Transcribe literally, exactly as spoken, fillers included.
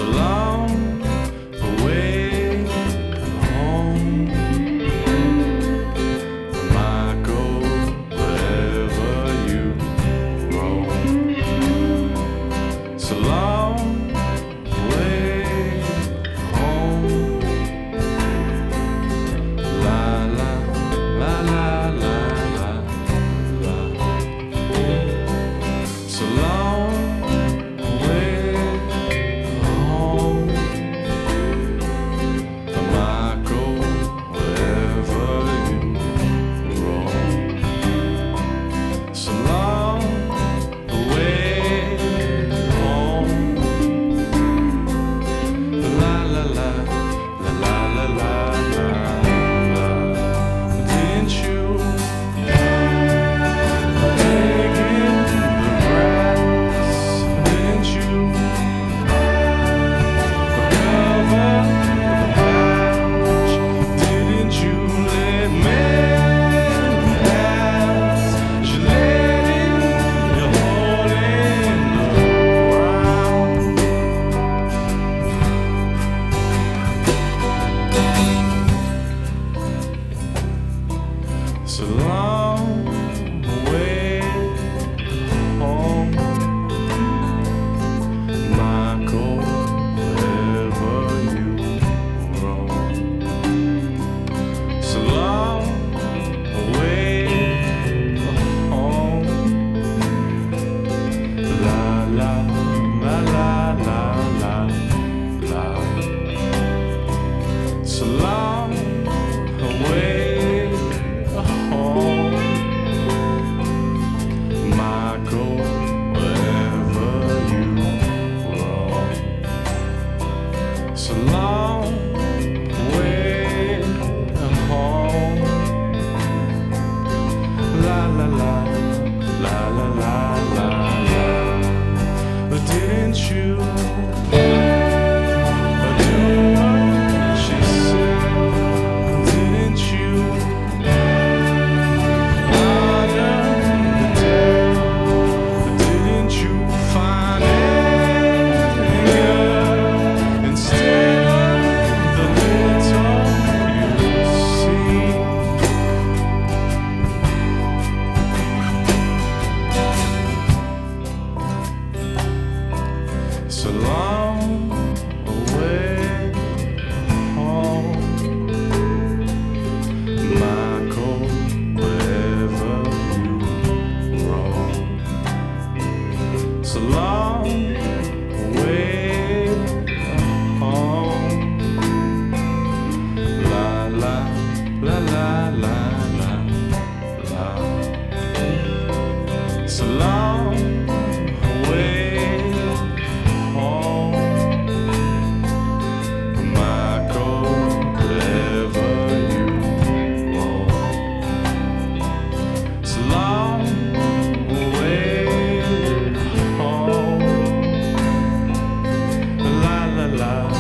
long way home. Michael, wherever you roam. So long way home. La la la la la la la. So long way home. Michael, wherever you roam. So long way home. La la la la la la la la la. Didn't you dig in the grass? Didn't you cover the patch? Didn't you let men pass? You let in your hole in the ground. So long way home, Michael, wherever you roam. So long way home. La la la la la la la. So long way home, Michael, wherever you roam. So long way home. La la la la la la la la. But didn't you do what she said? Didn't you honor the dead? Didn't you find anger instead of the little you see? So long away home, Michael, wherever you roam. So long way home. La la la la la la la. So long way home, Michael, wherever you roam. So long way home. La la la